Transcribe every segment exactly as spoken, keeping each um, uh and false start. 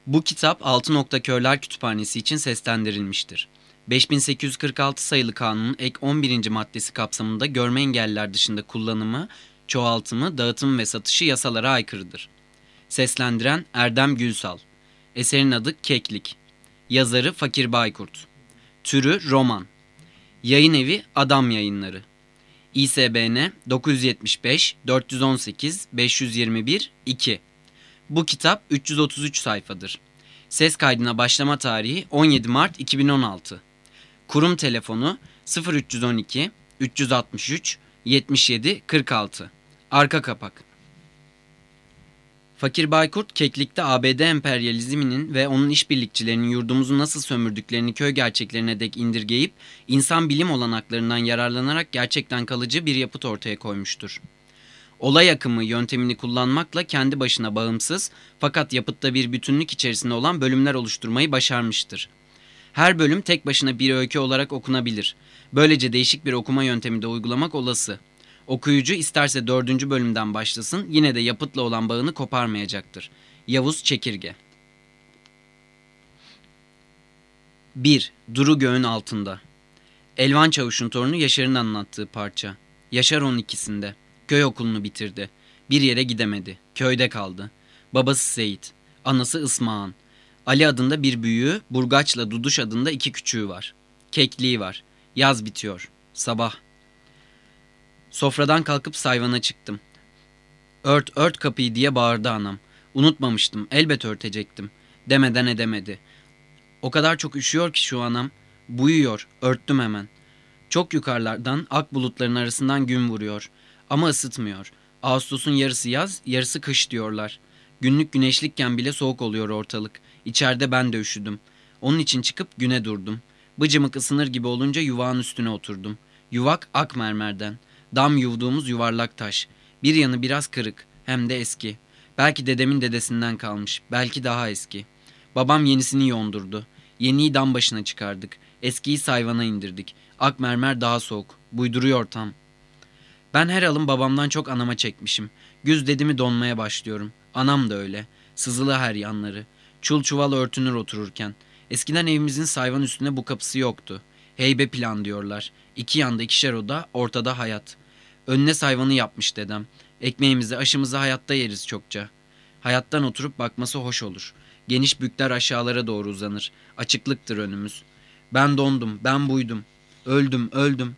Bu kitap Altı Nokta Körler Kütüphanesi için seslendirilmiştir. beş bin sekiz yüz kırk altı sayılı kanunun ek on birinci maddesi kapsamında görme engelliler dışında kullanımı, çoğaltımı, dağıtımı ve satışı yasalara aykırıdır. Seslendiren Erdem Gülsal. Eserin adı Keklik. Yazarı Fakir Baykurt. Türü roman. Yayın evi Adam Yayınları. İ S B N dokuz yüz yetmiş beş dört yüz on sekiz beş yüz yirmi bir iki. Bu kitap üç yüz otuz üç sayfadır. Ses kaydına başlama tarihi on yedi Mart iki bin on altı. Kurum telefonu sıfır üç yüz on iki üç yüz altmış üç yetmiş yedi kırk altı. Arka kapak. Fakir Baykurt, Keklik'te A B D emperyalizminin ve onun işbirlikçilerinin yurdumuzu nasıl sömürdüklerini köy gerçeklerine dek indirgeyip insan bilim olanaklarından yararlanarak gerçekten kalıcı bir yapıt ortaya koymuştur. Olay akımı yöntemini kullanmakla kendi başına bağımsız fakat yapıtta bir bütünlük içerisinde olan bölümler oluşturmayı başarmıştır. Her bölüm tek başına bir öykü olarak okunabilir. Böylece değişik bir okuma yöntemi de uygulamak olası. Okuyucu isterse dördüncü bölümden başlasın yine de yapıtla olan bağını koparmayacaktır. Yavuz Çekirge. bir. Duru Göğün Altında. Elvan Çavuş'un torunu Yaşar'ın anlattığı parça. Yaşar on ikisinde. Köy okulunu bitirdi. Bir yere gidemedi. Köyde kaldı. Babası Seyit. Anası Ismağan. Ali adında bir büyüğü, Burgaç'la Duduş adında iki küçüğü var. Kekliği var. Yaz bitiyor. Sabah. Sofradan kalkıp sayvana çıktım. Ört ört kapıyı diye bağırdı anam. Unutmamıştım, elbet örtecektim. Demeden edemedi. O kadar çok üşüyor ki şu anam. Buyuyor, örttüm hemen. Çok yukarılardan ak bulutların arasından gün vuruyor. Ama ısıtmıyor. Ağustos'un yarısı yaz, yarısı kış diyorlar. Günlük güneşlikken bile soğuk oluyor ortalık. İçeride ben de üşüdüm. Onun için çıkıp güne durdum. Bıcımık ısınır gibi olunca yuvağın üstüne oturdum. Yuvak ak mermerden. Dam yuvduğumuz yuvarlak taş. Bir yanı biraz kırık, hem de eski. Belki dedemin dedesinden kalmış, belki daha eski. Babam yenisini yondurdu. Yeniyi dam başına çıkardık. Eskiyi sayvana indirdik. Ak mermer daha soğuk. Buyduruyor tam. Ben her alım babamdan çok anama çekmişim. Güz dedi mi donmaya başlıyorum. Anam da öyle. Sızılı her yanları. Çul çuval örtünür otururken. Eskiden evimizin sayvan üstünde bu kapısı yoktu. Heybe plan diyorlar. İki yanda ikişer oda, ortada hayat. Önüne sayvanı yapmış dedem. Ekmeğimizi, aşımızı hayatta yeriz çokça. Hayattan oturup bakması hoş olur. Geniş bükler aşağılara doğru uzanır. Açıklıktır önümüz. Ben dondum, ben buydum. Öldüm, öldüm.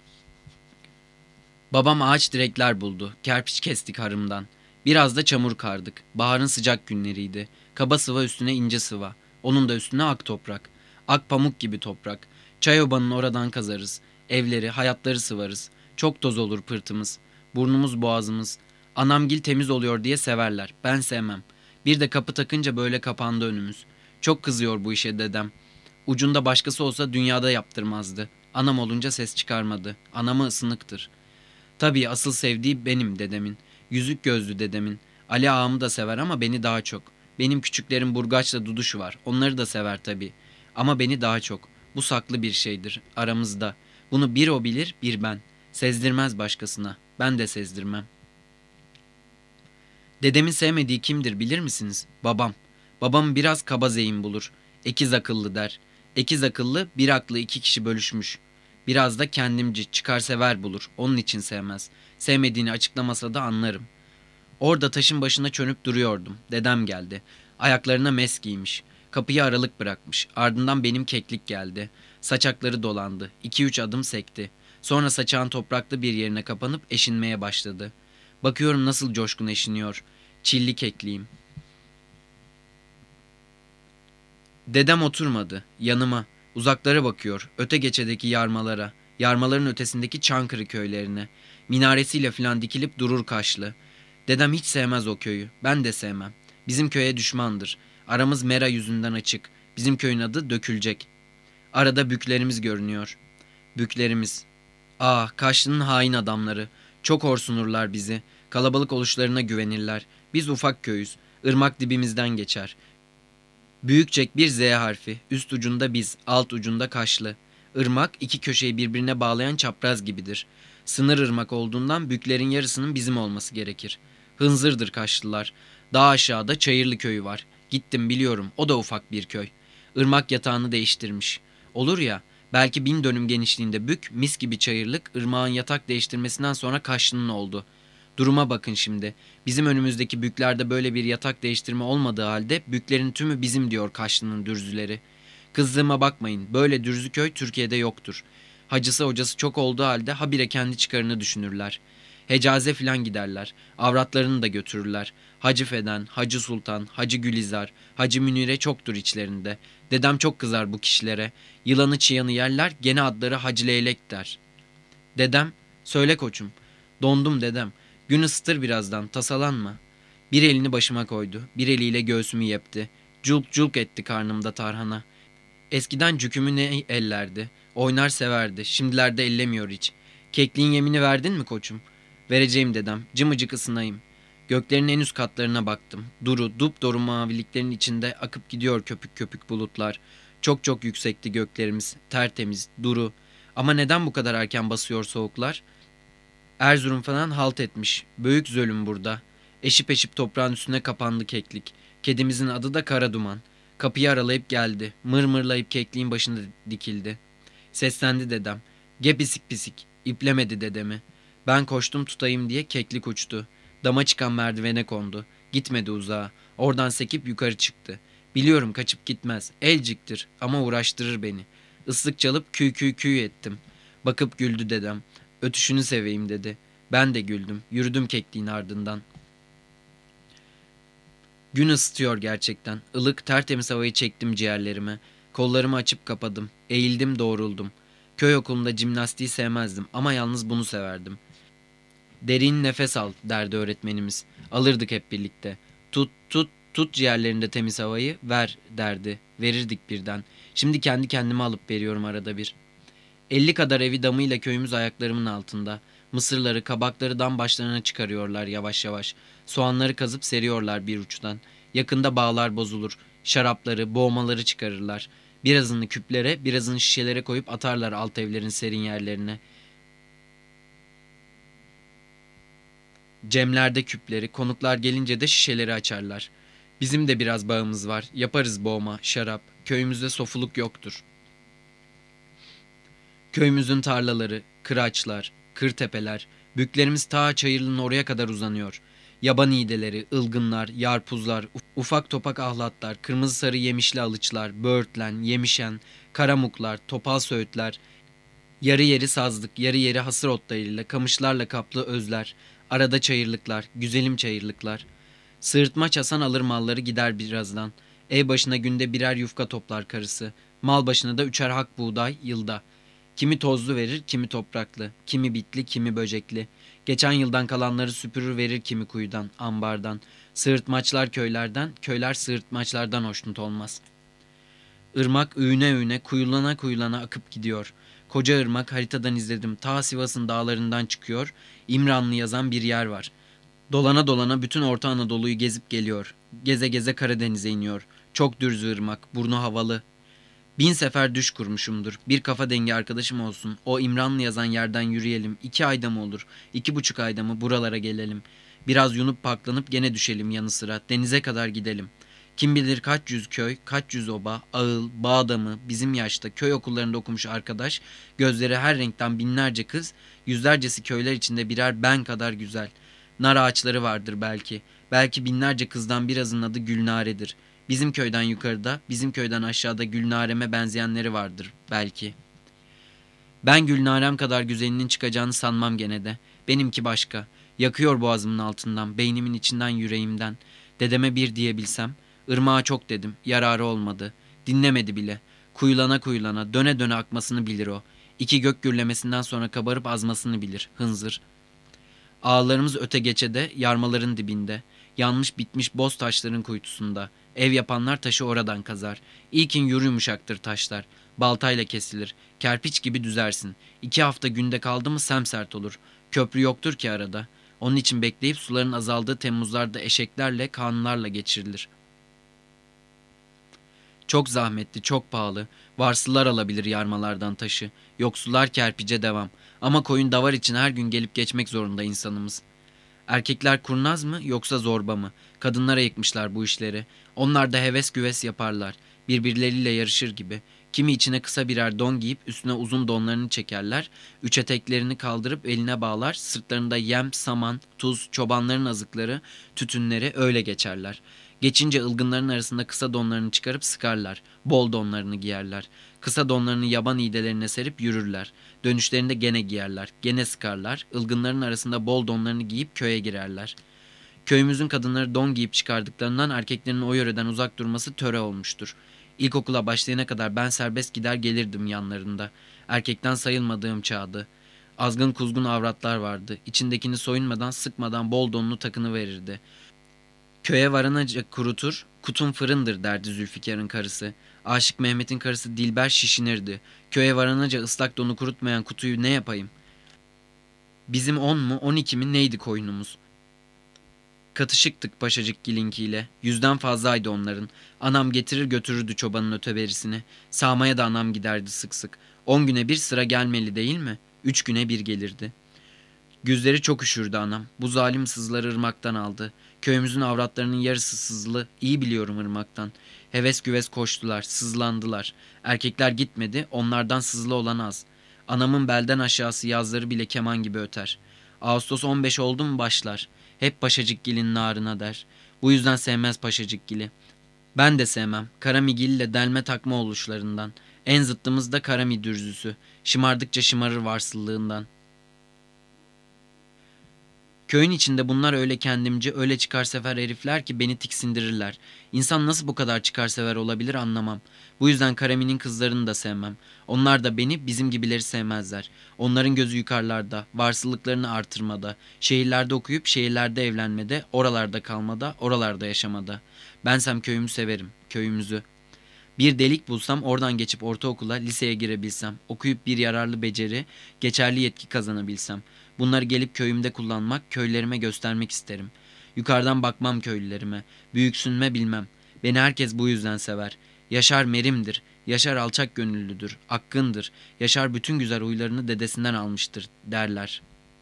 Babam ağaç direkler buldu. Kerpiç kestik harımdan. Biraz da çamur kardık. Baharın sıcak günleriydi. Kaba sıva üstüne ince sıva. Onun da üstüne ak toprak. Ak pamuk gibi toprak. Çayobanın oradan kazarız. Evleri, hayatları sıvarız. Çok toz olur pırtımız. Burnumuz boğazımız. Anamgil temiz oluyor diye severler. Ben sevmem. Bir de kapı takınca böyle kapandı önümüz. Çok kızıyor bu işe dedem. Ucunda başkası olsa dünyada yaptırmazdı. Anam olunca ses çıkarmadı. Anamı ısınıktır. Tabii asıl sevdiği benim dedemin. Yüzük gözlü dedemin. Ali ağamı da sever ama beni daha çok. Benim küçüklerim Burgaç'la Duduş'u var. Onları da sever tabii. Ama beni daha çok. Bu saklı bir şeydir aramızda. Bunu bir o bilir, bir ben. Sezdirmez başkasına. Ben de sezdirmem. Dedemin sevmediği kimdir bilir misiniz? Babam. Babam biraz kaba zeyin bulur. Ekiz akıllı der. Ekiz akıllı bir aklı iki kişi bölüşmüş. Biraz da kendimci çıkarsever bulur. Onun için sevmez. Sevmediğini açıklamasa da anlarım. Orada taşın başına çönüp duruyordum. Dedem geldi. Ayaklarına mes giymiş. Kapıyı aralık bırakmış. Ardından benim keklik geldi. Saçakları dolandı. İki üç adım sekti. Sonra saçağın topraklı bir yerine kapanıp eşinmeye başladı. Bakıyorum nasıl coşkun eşiniyor. Çilli kekliğim. Dedem oturmadı. Yanıma. Uzaklara bakıyor. Öte geçedeki yarmalara. Yarmaların ötesindeki Çankırı köylerine. Minaresiyle filan dikilip durur kaşlı. Dedem hiç sevmez o köyü. Ben de sevmem. Bizim köye düşmandır. Aramız mera yüzünden açık. Bizim köyün adı Dökülecek. Arada büklerimiz görünüyor. Büklerimiz. Ah, Kaşlı'nın hain adamları. Çok horsunurlar bizi. Kalabalık oluşlarına güvenirler. Biz ufak köyüz. Irmak dibimizden geçer. Büyükçek bir Z harfi. Üst ucunda biz, alt ucunda Kaşlı. Irmak iki köşeyi birbirine bağlayan çapraz gibidir. Sınır ırmak olduğundan büklerin yarısının bizim olması gerekir. Hınzırdır Kaşlılar. Daha aşağıda Çayırlı köyü var. Gittim biliyorum, o da ufak bir köy. Irmak yatağını değiştirmiş. Olur ya, belki bin dönüm genişliğinde bük, mis gibi çayırlık, ırmağın yatak değiştirmesinden sonra Kaşlı'nın oldu. Duruma bakın şimdi. Bizim önümüzdeki büklerde böyle bir yatak değiştirme olmadığı halde büklerin tümü bizim diyor Kaşlı'nın dürzüleri. Kızdığıma bakmayın, böyle dürzü köy Türkiye'de yoktur. Hacısı hocası çok olduğu halde habire kendi çıkarını düşünürler. Hecaze filan giderler. Avratlarını da götürürler. Hacı Feden, Hacı Sultan, Hacı Gülizar, Hacı Münire çoktur içlerinde. Dedem çok kızar bu kişilere. Yılanı çıyanı yerler, gene adları Hacı Leylek der. Dedem, söyle koçum. Dondum dedem. Gün ısıtır birazdan, tasalanma. Bir elini başıma koydu, bir eliyle göğsümü yepti. Culk culk etti karnımda tarhana. Eskiden cükümü ne ellerdi. Oynar severdi. Şimdilerde ellemiyor hiç. Kekliğin yemini verdin mi koçum? Vereceğim dedem. Cımıcık ısınayım. Göklerin en üst katlarına baktım. Duru, dupduru maviliklerin içinde akıp gidiyor köpük köpük bulutlar. Çok çok yüksekti göklerimiz. Tertemiz, duru. Ama neden bu kadar erken basıyor soğuklar? Erzurum falan halt etmiş. Büyük zulüm burada. Eşip eşip toprağın üstüne kapandı keklik. Kedimizin adı da Kara Duman. Kapıyı aralayıp geldi. Mır mırlayıp kekliğin başında dikildi. Seslendi dedem. Ge pisik pisik. İplemedi dedemi. Ben koştum tutayım diye keklik uçtu. Dama çıkan merdivene kondu. Gitmedi uzağa. Oradan sekip yukarı çıktı. Biliyorum kaçıp gitmez. Elciktir ama uğraştırır beni. Islık çalıp küy küy küy ettim. Bakıp güldü dedem. Ötüşünü seveyim dedi. Ben de güldüm. Yürüdüm kekliğin ardından. Gün ısıtıyor gerçekten. Ilık tertemiz havayı çektim ciğerlerime. Kollarımı açıp kapadım. Eğildim doğruldum. Köy okulunda jimnastiği sevmezdim ama yalnız bunu severdim. Derin nefes al derdi öğretmenimiz. Alırdık hep birlikte. Tut tut tut ciğerlerinde temiz havayı ver derdi. Verirdik birden. Şimdi kendi kendime alıp veriyorum arada bir. Elli kadar evi damıyla köyümüz ayaklarımın altında. Mısırları, kabakları dam başlarına çıkarıyorlar yavaş yavaş. Soğanları kazıp seriyorlar bir uçtan. Yakında bağlar bozulur. Şarapları, boğmaları çıkarırlar. Birazını küplere, birazını şişelere koyup atarlar alt evlerin serin yerlerine. Cemlerde küpleri, konuklar gelince de şişeleri açarlar. Bizim de biraz bağımız var. Yaparız boğma, şarap. Köyümüzde sofuluk yoktur. Köyümüzün tarlaları, kıraçlar, kırtepeler, büklerimiz ta Çayırlı'nın oraya kadar uzanıyor. Yaban iğdeleri, ılgınlar, yarpuzlar, ufak topak ahlatlar, kırmızı sarı yemişli alıçlar, böğürtlen, yemişen, karamuklar, topal söğütler, yarı yeri sazlık, yarı yeri hasır otlarıyla, kamışlarla kaplı özler, arada çayırlıklar, güzelim çayırlıklar. Sığırtmaç Hasan alır malları gider birazdan. Ev başına günde birer yufka toplar karısı. Mal başına da üçer hak buğday yılda. Kimi tozlu verir, kimi topraklı, kimi bitli, kimi böcekli. Geçen yıldan kalanları süpürür verir kimi kuyudan, ambardan. Sığırtmaçlar köylerden, köyler sığırtmaçlardan hoşnut olmaz. Irmak öğüne öğüne, kuyulana kuyulana akıp gidiyor. Koca ırmak haritadan izledim. Ta Sivas'ın dağlarından çıkıyor. İmranlı yazan bir yer var. Dolana dolana bütün Orta Anadolu'yu gezip geliyor. Geze geze Karadeniz'e iniyor. Çok dürzü ırmak, burnu havalı. Bin sefer düş kurmuşumdur. Bir kafa dengi arkadaşım olsun. O İmranlı yazan yerden yürüyelim. İki ayda mı olur? İki buçuk ayda mı buralara gelelim? Biraz yunup paklanıp gene düşelim yanı sıra. Denize kadar gidelim. Kim bilir kaç yüz köy, kaç yüz oba, ağıl, bağ adamı, bizim yaşta köy okullarında okumuş arkadaş, gözleri her renkten binlerce kız, yüzlercesi köyler içinde birer ben kadar güzel. Nar ağaçları vardır belki. Belki binlerce kızdan birazının adı Gülnare'dir. Bizim köyden yukarıda, bizim köyden aşağıda Gülnare'me benzeyenleri vardır belki. Ben Gülnarem kadar güzelinin çıkacağını sanmam gene de. Benimki başka. Yakıyor boğazımın altından, beynimin içinden, yüreğimden. Dedeme bir diyebilsem. Irmağa çok dedim, yararı olmadı. Dinlemedi bile. Kuyulana kuyulana, döne döne akmasını bilir o. İki gök gürlemesinden sonra kabarıp azmasını bilir, hınzır. Ağlarımız öte geçede, yarmaların dibinde. Yanmış bitmiş boz taşların kuytusunda. Ev yapanlar taşı oradan kazar. İlkin yuru yumuşaktır taşlar. Baltayla kesilir. Kerpiç gibi düzersin. İki hafta günde kaldı mı semsert olur. Köprü yoktur ki arada. Onun için bekleyip suların azaldığı Temmuzlarda eşeklerle, kanunlarla geçirilir. Çok zahmetli, çok pahalı. Varslılar alabilir yarmalardan taşı. Yoksullar kerpice devam. Ama koyun davar için her gün gelip geçmek zorunda insanımız. Erkekler kurnaz mı yoksa zorba mı? Kadınlara yıkmışlar bu işleri. Onlar da heves güves yaparlar. Birbirleriyle yarışır gibi. Kimi içine kısa birer don giyip üstüne uzun donlarını çekerler. Üç eteklerini kaldırıp eline bağlar. Sırtlarında yem, saman, tuz, çobanların azıkları, tütünleri öyle geçerler. Geçince ılgınların arasında kısa donlarını çıkarıp sıkarlar. Bol donlarını giyerler. Kısa donlarını yaban iğdelerine serip yürürler. Dönüşlerinde gene giyerler. Gene sıkarlar. Ilgınların arasında bol donlarını giyip köye girerler. Köyümüzün kadınları don giyip çıkardıklarından erkeklerin o yöreden uzak durması töre olmuştur. İlkokula başlayana kadar ben serbest gider gelirdim yanlarında. Erkekten sayılmadığım çağdı. Azgın kuzgun avratlar vardı. İçindekini soyunmadan sıkmadan bol donlu takını verirdi. Köye varanacak kurutur, kutun fırındır derdi Zülfikar'ın karısı. Aşık Mehmet'in karısı Dilber şişinirdi. Köye varanınca ıslak donu kurutmayan kutuyu ne yapayım? Bizim on mu on iki mi neydi koyunumuz? Katışıktık paşacık gilinkiyle. Yüzden fazlaydı onların. Anam getirir götürürdü çobanın öteberisini. Sağmaya da anam giderdi sık sık. On güne bir sıra gelmeli değil mi? Üç güne bir gelirdi. Güzleri çok üşürdü anam. Bu zalim sızları ırmaktan aldı. Köyümüzün avratlarının yarısı sızlı. İyi biliyorum ırmaktan. Heves güves koştular, sızlandılar. Erkekler gitmedi, onlardan sızlı olan az. Anamın belden aşağısı yazları bile keman gibi öter. Ağustos on beş oldu mu başlar. Hep Paşacıkgil'in narına der. Bu yüzden sevmez Paşacıkgil'i. Ben de sevmem. Karamigil ile delme takma oluşlarından. En zıttımız da Karami dürzüsü. Şımardıkça şımarır varsıllığından. Köyün içinde bunlar öyle kendimce, öyle çıkarsever herifler ki beni tiksindirirler. İnsan nasıl bu kadar çıkarsever olabilir anlamam. Bu yüzden Karami'nin kızlarını da sevmem. Onlar da beni, bizim gibileri sevmezler. Onların gözü yukarılarda, varsılıklarını artırmada, şehirlerde okuyup şehirlerde evlenmede, oralarda kalmada, oralarda yaşamada. Bensem köyümü severim, köyümüzü. Bir delik bulsam oradan geçip ortaokula, liseye girebilsem, okuyup bir yararlı beceri, geçerli yetki kazanabilsem. Bunları gelip köyümde kullanmak, köylerime göstermek isterim. Yukarıdan bakmam köylülerime, büyüksünme bilmem. Beni herkes bu yüzden sever. Yaşar merimdir, Yaşar alçak gönüllüdür, hakkındır. Yaşar bütün güzel huylarını dedesinden almıştır derler.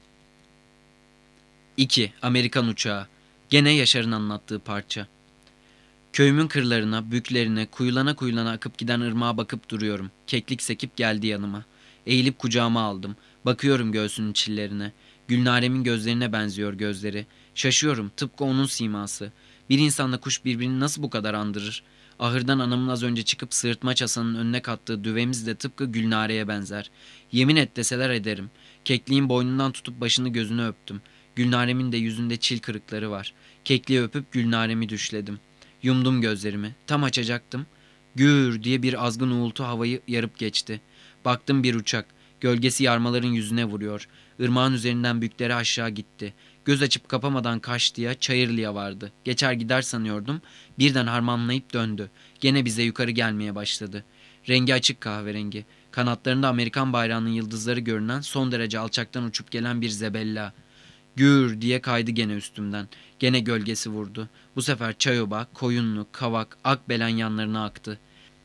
iki. Amerikan uçağı. Gene Yaşar'ın anlattığı parça. Köyümün kırlarına, büklerine, kuyulana kuyulana akıp giden ırmağa bakıp duruyorum. Keklik sekip geldi yanıma. Eğilip kucağıma aldım. Bakıyorum göğsünün çillerine. Gülnaremin gözlerine benziyor gözleri. Şaşıyorum, tıpkı onun siması. Bir insanla kuş birbirini nasıl bu kadar andırır? Ahırdan anamın az önce çıkıp sığırtmaç Hasan'ın önüne kattığı düvemiz de tıpkı Gülnare'ye benzer. Yemin et deseler ederim. Kekliğin boynundan tutup başını gözünü öptüm. Gülnaremin de yüzünde çil kırıkları var. Kekliği öpüp Gülnaremi düşledim. Yumdum gözlerimi. Tam açacaktım. Gür diye bir azgın uğultu havayı yarıp geçti. Baktım bir uçak. Gölgesi yarmaların yüzüne vuruyor. Irmağın üzerinden bükleri aşağı gitti. Göz açıp kapamadan Kaşlı'ya, Çayırlı'ya vardı. Geçer gider sanıyordum. Birden harmanlayıp döndü. Gene bize yukarı gelmeye başladı. Rengi açık kahverengi. Kanatlarında Amerikan bayrağının yıldızları görünen son derece alçaktan uçup gelen bir zebella. Gür diye kaydı gene üstümden. Gene gölgesi vurdu. Bu sefer Çayoba, Koyunlu, Kavak, Akbelen yanlarına aktı.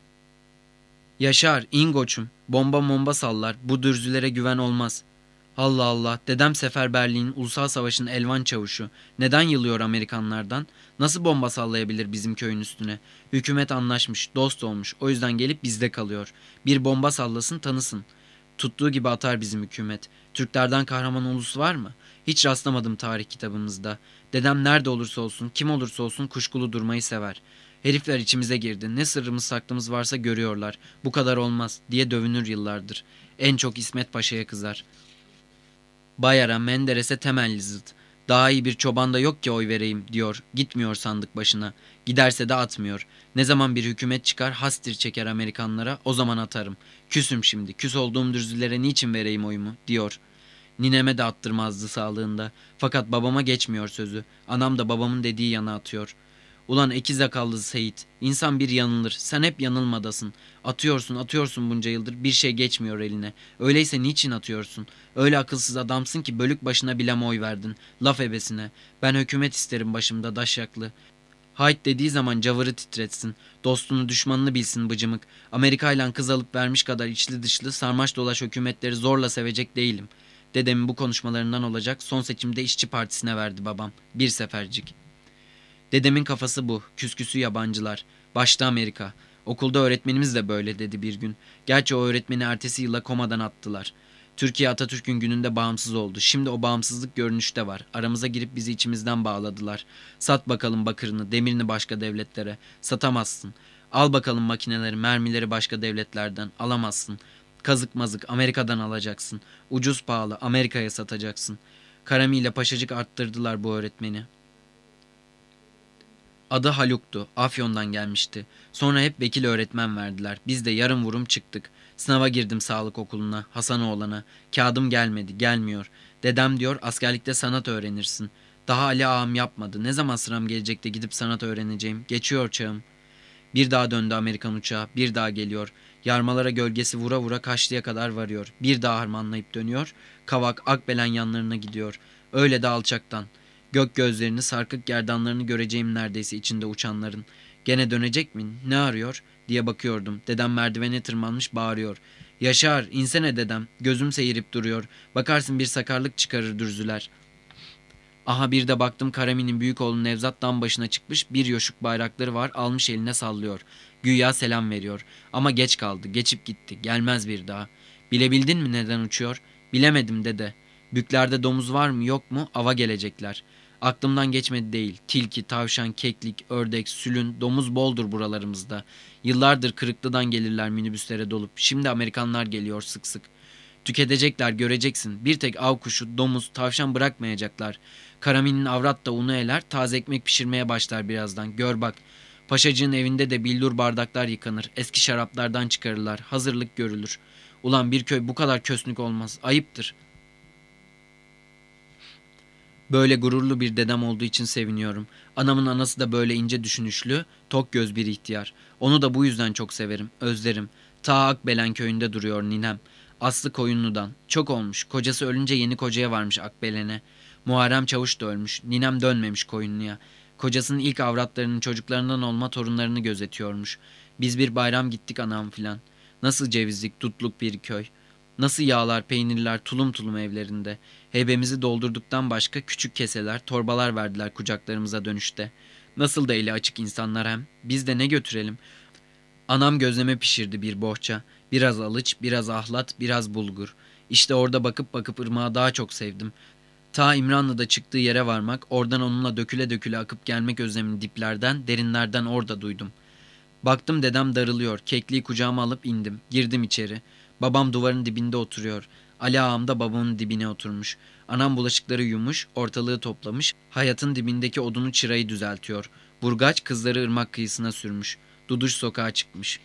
Yaşar, in koçum. Bomba momba sallar. Bu dürzülere güven olmaz. Allah Allah, dedem seferberliğin, ulusal savaşın elvan çavuşu. Neden yılıyor Amerikanlardan? Nasıl bomba sallayabilir bizim köyün üstüne? Hükümet anlaşmış, dost olmuş. O yüzden gelip bizde kalıyor. Bir bomba sallasın tanısın. Tuttuğu gibi atar bizim hükümet. Türklerden kahraman ulus var mı? Hiç rastlamadım tarih kitabımızda. Dedem nerede olursa olsun, kim olursa olsun kuşkulu durmayı sever. Herifler içimize girdi. Ne sırrımız saklımız varsa görüyorlar. Bu kadar olmaz diye dövünür yıllardır. En çok İsmet Paşa'ya kızar. Bayar'a, Menderes'e temelli zıt. Daha iyi bir çoban da yok ki oy vereyim diyor. Gitmiyor sandık başına. Giderse de atmıyor. Ne zaman bir hükümet çıkar hastir çeker Amerikanlara, o zaman atarım. Küsüm şimdi. Küs olduğum dürzülere niçin vereyim oyumu diyor. Nineme de attırmazdı sağlığında. Fakat babama geçmiyor sözü. Anam da babamın dediği yana atıyor. Ulan ekiz akallı Seyit. İnsan bir yanılır. Sen hep yanılmadasın. Atıyorsun atıyorsun bunca yıldır. Bir şey geçmiyor eline. Öyleyse niçin atıyorsun? Öyle akılsız adamsın ki bölük başına bile mi oy verdin? Laf ebesine. Ben hükümet isterim başımda daşyaklı. Hayt dediği zaman cavırı titretsin. Dostunu düşmanını bilsin bıcımık. Amerika ile kız alıp vermiş kadar içli dışlı sarmaş dolaş hükümetleri zorla sevecek değilim. Dedemin bu konuşmalarından olacak, son seçimde İşçi Partisi'ne verdi babam. Bir sefercik. Dedemin kafası bu. Küsküsü yabancılar. Başta Amerika. Okulda öğretmenimiz de böyle dedi bir gün. Gerçi o öğretmeni ertesi yıla komadan attılar. Türkiye Atatürk'ün gününde bağımsız oldu. Şimdi o bağımsızlık görünüşte var. Aramıza girip bizi içimizden bağladılar. Sat bakalım bakırını, demirini başka devletlere. Satamazsın. Al bakalım makineleri, mermileri başka devletlerden. Alamazsın. Kazık mazık Amerika'dan alacaksın. Ucuz pahalı Amerika'ya satacaksın. Karami ile Paşacık arttırdılar bu öğretmeni. Adı Haluk'tu. Afyon'dan gelmişti. Sonra hep vekil öğretmen verdiler. Biz de yarım vurum çıktık. Sınava girdim sağlık okuluna, Hasanoğlan'a. Kağıdım gelmedi, gelmiyor. Dedem diyor askerlikte sanat öğrenirsin. Daha Ali ağam yapmadı. Ne zaman sıram gelecek de gidip sanat öğreneceğim? Geçiyor çağım. Bir daha döndü Amerikan uçağı. Bir daha geliyor. Yarmalara gölgesi vura vura Kaşlı'ya kadar varıyor. Bir daha harmanlayıp dönüyor. Kavak Akbelen yanlarına gidiyor. Öyle de alçaktan. Gök gözlerini, sarkık gerdanlarını göreceğim neredeyse içinde uçanların. Gene dönecek mi? Ne arıyor? Diye bakıyordum. Dedem merdivene tırmanmış bağırıyor. Yaşar, insene dedem. Gözüm seyirip duruyor. Bakarsın bir sakarlık çıkarır dürzüler. Aha bir de baktım Karami'nin büyük oğlu Nevzat dam başına çıkmış, bir yoşuk bayrakları var, almış eline sallıyor. Güya selam veriyor. Ama geç kaldı, geçip gitti, gelmez bir daha. Bilebildin mi neden uçuyor? Bilemedim dede. Büklerde domuz var mı yok mu ava gelecekler. Aklımdan geçmedi değil. Tilki, tavşan, keklik, ördek, sülün, domuz boldur buralarımızda. Yıllardır Kırıklı'dan gelirler minibüslere dolup. Şimdi Amerikanlar geliyor sık sık. Tüketecekler göreceksin. Bir tek av kuşu, domuz, tavşan bırakmayacaklar. Karami'nin avrat da unu eler, taze ekmek pişirmeye başlar birazdan. Gör bak. Paşacığın evinde de billur bardaklar yıkanır. Eski şaraplardan çıkarırlar. Hazırlık görülür. Ulan bir köy bu kadar kösnük olmaz. Ayıptır. Böyle gururlu bir dedem olduğu için seviniyorum. Anamın anası da böyle ince düşünüşlü, tok göz bir ihtiyar. Onu da bu yüzden çok severim, özlerim. Ta Akbelen köyünde duruyor ninem. Aslı Koyunlu'dan. Çok olmuş. Kocası ölünce yeni kocaya varmış Akbelen'e. Muharrem Çavuş da ölmüş. Ninem dönmemiş Koyunlu'ya. Kocasının ilk avratlarının çocuklarından olma torunlarını gözetiyormuş. Biz bir bayram gittik anam filan. Nasıl cevizlik, dutluk bir köy. Nasıl yağlar, peynirler tulum tulum evlerinde. Heybemizi doldurduktan başka küçük keseler, torbalar verdiler kucaklarımıza dönüşte. Nasıl da eli açık insanlar hem. Biz de ne götürelim? Anam gözleme pişirdi bir bohça. Biraz alıç, biraz ahlat, biraz bulgur. İşte orada bakıp bakıp ırmağı daha çok sevdim. Ta İmranlı'da çıktığı yere varmak, oradan onunla döküle döküle akıp gelmek özlemini diplerden, derinlerden orada duydum. Baktım dedem darılıyor. Kekliği kucağıma alıp indim. Girdim içeri. Babam duvarın dibinde oturuyor. Ali ağam da babamın dibine oturmuş. Anam bulaşıkları yumuş, ortalığı toplamış. Hayatın dibindeki odunu çırayı düzeltiyor. Burgaç kızları ırmak kıyısına sürmüş. Duduş sokağa çıkmış.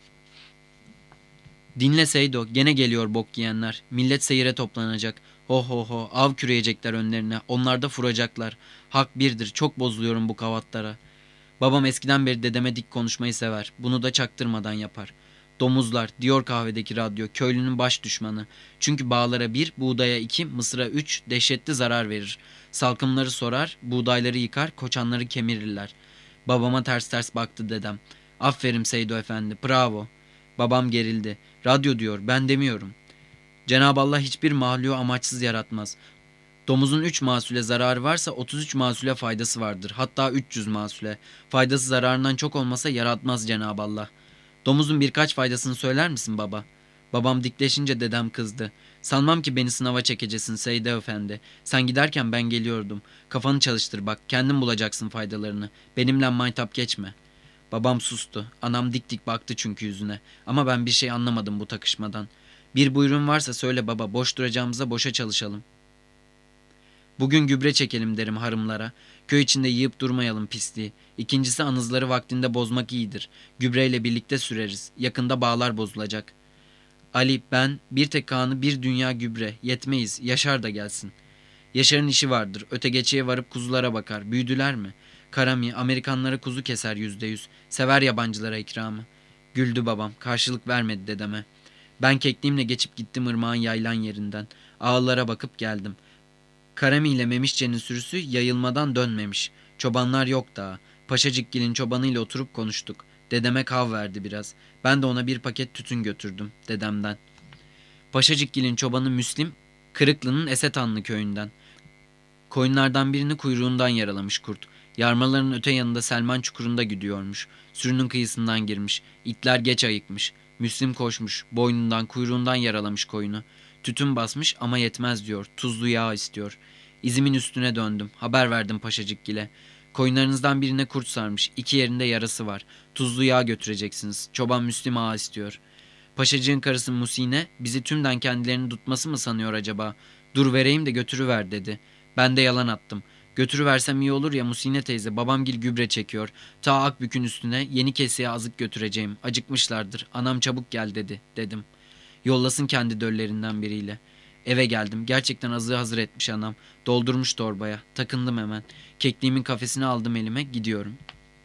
Dinle Seydo, gene geliyor bok yiyenler. Millet seyire toplanacak. Ho ho ho, av küreyecekler önlerine. Onlar da furacaklar. Hak birdir, çok bozuluyorum bu kavatlara. Babam eskiden beri dedeme dik konuşmayı sever. Bunu da çaktırmadan yapar. Domuzlar, diyor kahvedeki radyo, köylünün baş düşmanı. Çünkü bağlara bir, buğdaya iki, mısıra üç, dehşetli zarar verir. Salkımları sorar, buğdayları yıkar, koçanları kemirirler. Babama ters ters baktı dedem. Aferin Seydo Efendi, bravo. Babam gerildi. Radyo diyor, ben demiyorum. Cenab-ı Allah hiçbir mahluğu amaçsız yaratmaz. Domuzun üç masule zararı varsa otuz üç masule faydası vardır. Hatta üç yüz masule. Faydası zararından çok olmasa yaratmaz Cenab-ı Allah. Domuzun birkaç faydasını söyler misin baba? Babam dikleşince dedem kızdı. Sanmam ki beni sınava çekeceksin Seyde Efendi. Sen giderken ben geliyordum. Kafanı çalıştır bak, kendin bulacaksın faydalarını. Benimle maytap geçme. Babam sustu. Anam dik dik baktı çünkü yüzüne. Ama ben bir şey anlamadım bu takışmadan. Bir buyruğun varsa söyle baba, boş duracağımıza boşa çalışalım. Bugün gübre çekelim derim harımlara. Köy içinde yiyip durmayalım pisliği. İkincisi anızları vaktinde bozmak iyidir. Gübreyle birlikte süreriz. Yakında bağlar bozulacak. Ali, ben, bir tek Kaan'ı bir dünya gübre. Yetmeyiz. Yaşar da gelsin. Yaşar'ın işi vardır. Öte geçeye varıp kuzulara bakar. Büyüdüler mi? Karami, Amerikanlara kuzu keser yüzde yüz. Sever yabancılara ikramı. Güldü babam. Karşılık vermedi dedeme. Ben kekliğimle geçip gittim ırmağın yaylan yerinden. Ağıllara bakıp geldim. Karami ile Memişçe'nin sürüsü yayılmadan dönmemiş. Çobanlar yok daha. Paşacıkgil'in çobanıyla oturup konuştuk. Dedeme kav verdi biraz. Ben de ona bir paket tütün götürdüm dedemden. Paşacıkgil'in çobanı Müslim Kırıklı'nın Esetanlı köyünden. Koyunlardan birini kuyruğundan yaralamış kurt. Yarmaların öte yanında Selman çukurunda gidiyormuş. Sürünün kıyısından girmiş. İtler geç ayıkmış. Müslim koşmuş. Boynundan kuyruğundan yaralamış koyunu. Tütün basmış ama yetmez diyor. Tuzlu yağ istiyor. İzimin üstüne döndüm. Haber verdim Paşacıkgil'e. Koyunlarınızdan birine kurt sarmış. İki yerinde yarası var. Tuzlu yağ götüreceksiniz. Çoban Müslim ağa istiyor. Paşacığın karısı Musine bizi tümden kendilerini tutması mı sanıyor acaba? Dur vereyim de götürüver dedi. Ben de yalan attım. Götürüversem iyi olur ya Musine teyze, babamgil gübre çekiyor. Ta Akbük'ün üstüne yeni keseye azık götüreceğim. Acıkmışlardır. Anam çabuk gel dedi dedim. Yollasın kendi döllerinden biriyle. Eve geldim. Gerçekten azığı hazır etmiş anam. Doldurmuş torbaya. Takındım hemen. Kekliğimin kafesini aldım elime. Gidiyorum.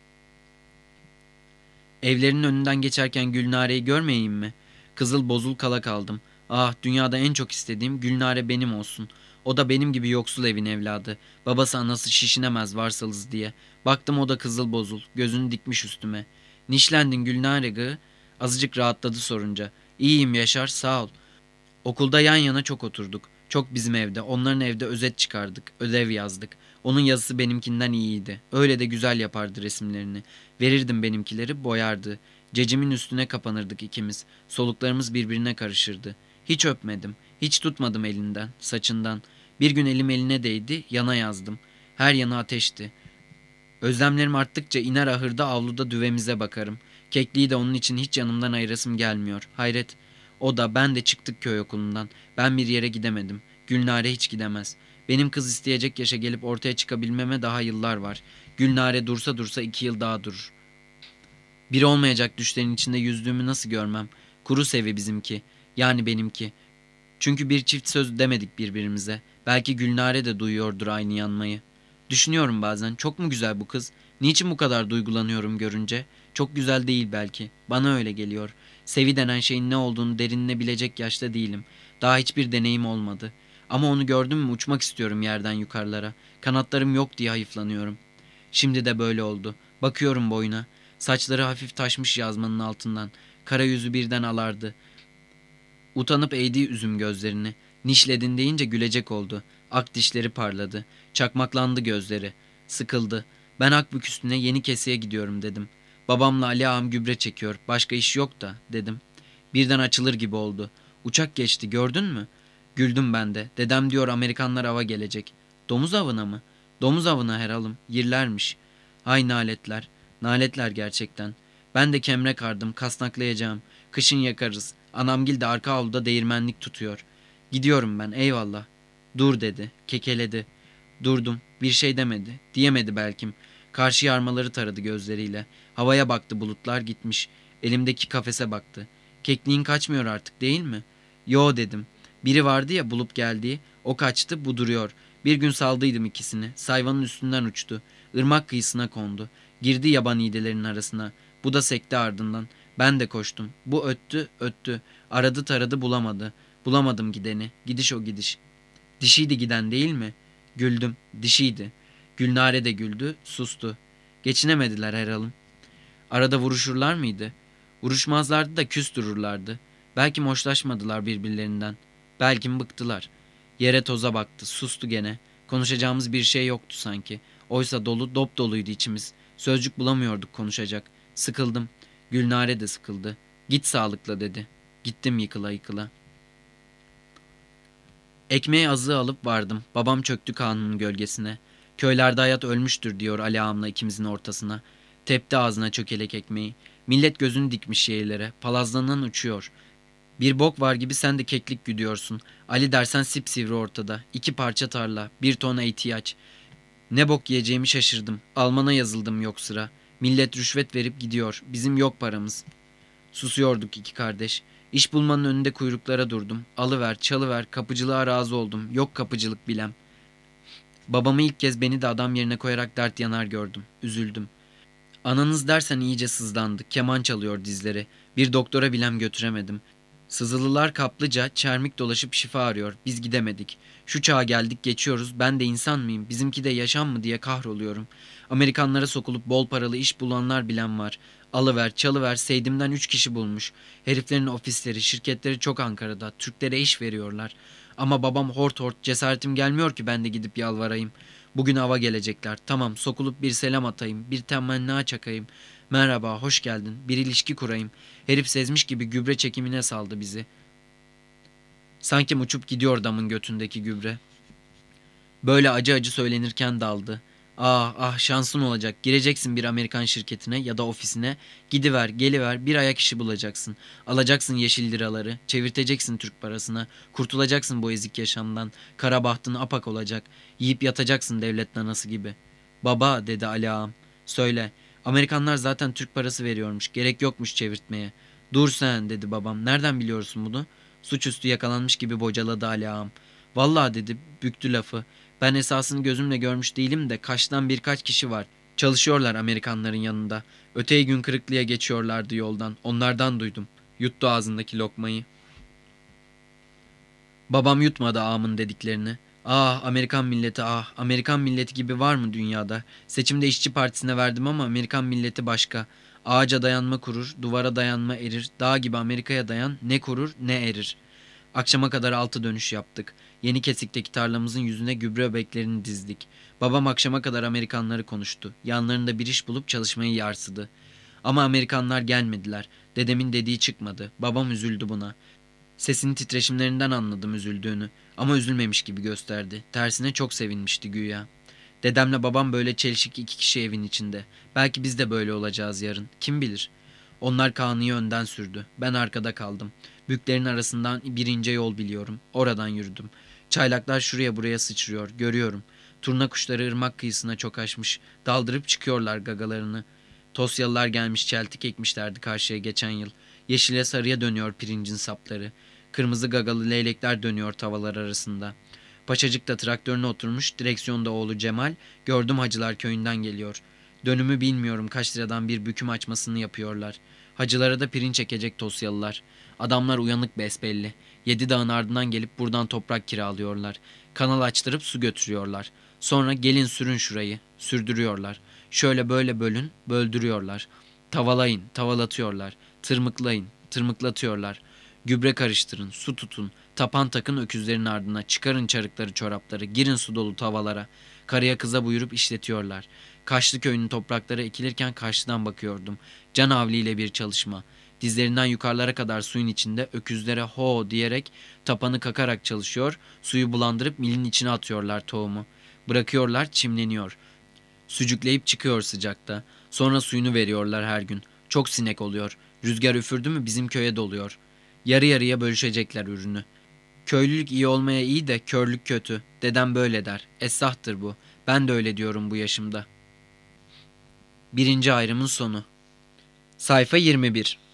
Evlerinin önünden geçerken Gülnare'yi görmeyeyim mi? Kızıl bozul kala kaldım. Ah, dünyada en çok istediğim Gülnare benim olsun. O da benim gibi yoksul evin evladı. Babası anası şişinemez varsalız diye. Baktım o da kızıl bozul. Gözünü dikmiş üstüme. Nişlendin Gülnare gı? Azıcık rahatladı sorunca. İyiyim Yaşar, sağ ol. Okulda yan yana çok oturduk. Çok bizim evde. Onların evde özet çıkardık. Ödev yazdık. Onun yazısı benimkinden iyiydi. Öyle de güzel yapardı resimlerini. Verirdim benimkileri, boyardı. Cecimin üstüne kapanırdık ikimiz. Soluklarımız birbirine karışırdı. Hiç öpmedim. Hiç tutmadım elinden, saçından. Bir gün elim eline değdi, yana yazdım. Her yanı ateşti. Özlemlerim arttıkça iner ahırda avluda düvemize bakarım. Kekliği de onun için hiç yanımdan ayırasım gelmiyor. Hayret. O da ben de çıktık köy okulundan. Ben bir yere gidemedim. Gülnare hiç gidemez. Benim kız isteyecek yaşa gelip ortaya çıkabilmeme daha yıllar var. Gülnare dursa dursa iki yıl daha durur. Bir olmayacak düşlerin içinde yüzdüğümü nasıl görmem? Kuru sevi bizimki. Yani benimki. Çünkü bir çift söz demedik birbirimize. Belki Gülnare de duyuyordur aynı yanmayı. Düşünüyorum bazen, çok mu güzel bu kız? Niçin bu kadar duygulanıyorum görünce? Çok güzel değil belki. Bana öyle geliyor. Sevi denen şeyin ne olduğunu derinine bilecek yaşta değilim. Daha hiçbir deneyim olmadı. Ama onu gördüm mü uçmak istiyorum yerden yukarılara. Kanatlarım yok diye hayıflanıyorum. Şimdi de böyle oldu. Bakıyorum boyuna. Saçları hafif taşmış yazmanın altından. Kara yüzü birden alardı. Utanıp eğdi üzüm gözlerini. Nişledin deyince gülecek oldu. Ak dişleri parladı. Çakmaklandı gözleri. Sıkıldı. Ben Akbük üstüne yeni keseye gidiyorum dedim. Babamla Ali ağam gübre çekiyor. Başka iş yok da dedim. Birden açılır gibi oldu. Uçak geçti gördün mü? Güldüm ben de. Dedem diyor Amerikanlar ava gelecek. Domuz avına mı? Domuz avına herhalım. Yirlermiş. Ay naletler. Naletler gerçekten. Ben de kemre kardım. Kasnaklayacağım. Kışın yakarız. Anamgil de arka avluda değirmenlik tutuyor. Gidiyorum ben eyvallah. Dur dedi. Kekeledi. Durdum. Bir şey demedi. Diyemedi belkim. Karşı yarmaları taradı gözleriyle. Havaya baktı bulutlar gitmiş. Elimdeki kafese baktı. Kekliğin kaçmıyor artık değil mi? Yo dedim. Biri vardı ya bulup geldiği. O kaçtı bu duruyor. Bir gün saldıydım ikisini. Sayvanın üstünden uçtu. Irmak kıyısına kondu. Girdi yaban iğdelerinin arasına. Bu da sekti ardından. Ben de koştum. Bu öttü, öttü. Aradı taradı bulamadı. Bulamadım gideni. Gidiş o gidiş. Dişiydi giden değil mi? Güldüm. Dişiydi. Gülnare de güldü, sustu. Geçinemediler herhalım. Arada vuruşurlar mıydı? Vuruşmazlardı da küs dururlardı. Belki hoşlaşmadılar birbirlerinden. Belki bıktılar. Yere toza baktı, sustu gene. Konuşacağımız bir şey yoktu sanki. Oysa dolu dop doluydu içimiz. Sözcük bulamıyorduk konuşacak. Sıkıldım. Gülnare de sıkıldı. Git sağlıkla dedi. Gittim yıkıla yıkıla. Ekmeği azığı alıp vardım. Babam çöktü kanının gölgesine. Köylerde hayat ölmüştür diyor Ali ağamla ikimizin ortasına. Tepti ağzına çökelek ekmeği. Millet gözünü dikmiş şehirlere. Palazlanan uçuyor. Bir bok var gibi sen de keklik güdüyorsun. Ali dersen sipsivri ortada. İki parça tarla. Bir tona ihtiyaç. Ne bok yiyeceğimi şaşırdım. Almana yazıldım yok sıra. Millet rüşvet verip gidiyor. Bizim yok paramız. Susuyorduk iki kardeş. İş bulmanın önünde kuyruklara durdum. Alıver, çalıver, kapıcılığa razı oldum. Yok kapıcılık bilem. Babamı ilk kez beni de adam yerine koyarak dert yanar gördüm. Üzüldüm. Ananız dersen iyice sızlandı. Keman çalıyor dizleri. Bir doktora bilem götüremedim. Sızılılar kaplıca, çermik dolaşıp şifa arıyor. Biz gidemedik. Şu çağa geldik geçiyoruz. Ben de insan mıyım? Bizimki de yaşam mı diye kahroluyorum. Amerikanlara sokulup bol paralı iş bulanlar bilen var. Alıver, çalıver, Seydim'den üç kişi bulmuş. Heriflerin ofisleri, şirketleri çok Ankara'da. Türklere iş veriyorlar. Ama babam hort hort, cesaretim gelmiyor ki ben de gidip yalvarayım. Bugün hava gelecekler. Tamam, sokulup bir selam atayım, bir temenni çakayım. Merhaba, hoş geldin. Bir ilişki kurayım. Herif sezmiş gibi gübre çekimine saldı bizi. Sanki uçup gidiyor damın götündeki gübre. Böyle acı acı söylenirken daldı. Ah ah, şansın olacak. Gireceksin bir Amerikan şirketine ya da ofisine. Gidiver, geliver, bir ayak işi bulacaksın. Alacaksın yeşil liraları. Çevirteceksin Türk parasına. Kurtulacaksın bu ezik yaşamdan. Kara bahtın apak olacak. Yiyip yatacaksın devlet nanası gibi. Baba, dedi Ali ağam. Söyle. Amerikanlar zaten Türk parası veriyormuş. Gerek yokmuş çevirtmeye. Dur sen, dedi babam. Nereden biliyorsun bunu? Suçüstü yakalanmış gibi bocaladı Ali ağam. Vallahi, dedi, büktü lafı. Ben esasını gözümle görmüş değilim de Kaş'tan birkaç kişi var. Çalışıyorlar Amerikanların yanında. Öteki gün Kırıklı'ya geçiyorlardı yoldan. Onlardan duydum. Yuttu ağzındaki lokmayı. Babam yutmadı ağamın dediklerini. Ah Amerikan milleti, ah Amerikan milleti gibi var mı dünyada? Seçimde İşçi Partisi'ne verdim ama Amerikan milleti başka. Ağaca dayanma kurur, duvara dayanma erir. Dağ gibi Amerika'ya dayan, ne kurur ne erir. Akşama kadar altı dönüş yaptık. Yeni Kesik'teki tarlamızın yüzüne gübre öbeklerini dizdik. Babam akşama kadar Amerikanları konuştu. Yanlarında bir iş bulup çalışmayı yarsıdı. Ama Amerikanlar gelmediler. Dedemin dediği çıkmadı. Babam üzüldü buna. Sesinin titreşimlerinden anladım üzüldüğünü. Ama üzülmemiş gibi gösterdi. Tersine çok sevinmişti güya. Dedemle babam böyle çelişik iki kişi evin içinde. Belki biz de böyle olacağız yarın. Kim bilir? Onlar Kaan'ı önden sürdü. Ben arkada kaldım. Büklerin arasından bir ince yol biliyorum. Oradan yürüdüm. Çaylaklar şuraya buraya sıçrıyor. Görüyorum. Turna kuşları ırmak kıyısına çok açmış. Daldırıp çıkıyorlar gagalarını. Tosyalılar gelmiş çeltik ekmişlerdi karşıya geçen yıl. Yeşile sarıya dönüyor pirincin sapları. Kırmızı gagalı leylekler dönüyor tavalar arasında. Paçacık da traktörüne oturmuş, direksiyonda oğlu Cemal, gördüm Hacılar köyünden geliyor. Dönümü bilmiyorum kaç liradan bir büküm açmasını yapıyorlar. Hacılara da pirinç çekecek Tosyalılar. Adamlar uyanık besbelli. Yedi dağın ardından gelip buradan toprak kiralıyorlar. Kanal açtırıp su götürüyorlar. Sonra gelin sürün şurayı. Sürdürüyorlar. Şöyle böyle bölün, böldürüyorlar. Tavalayın, tavalatıyorlar. Tırmıklayın, tırmıklatıyorlar. Gübre karıştırın, su tutun. Tapan takın öküzlerin ardına. Çıkarın çarıkları çorapları. Girin su dolu tavalara. Karıya kıza buyurup işletiyorlar. Kaşlı köyünün toprakları ekilirken karşıdan bakıyordum. Can havliyle bir çalışma. Dizlerinden yukarılara kadar suyun içinde öküzlere ho diyerek tapanı kakarak çalışıyor, suyu bulandırıp milin içine atıyorlar tohumu. Bırakıyorlar, çimleniyor. Sücükleyip çıkıyor sıcakta. Sonra suyunu veriyorlar her gün. Çok sinek oluyor. Rüzgar üfürdü mü bizim köye doluyor. Yarı yarıya bölüşecekler ürünü. Köylülük iyi olmaya iyi de körlük kötü. Dedem böyle der. Essahtır bu. Ben de öyle diyorum bu yaşımda. Birinci ayrımın sonu. Sayfa yirmi bir.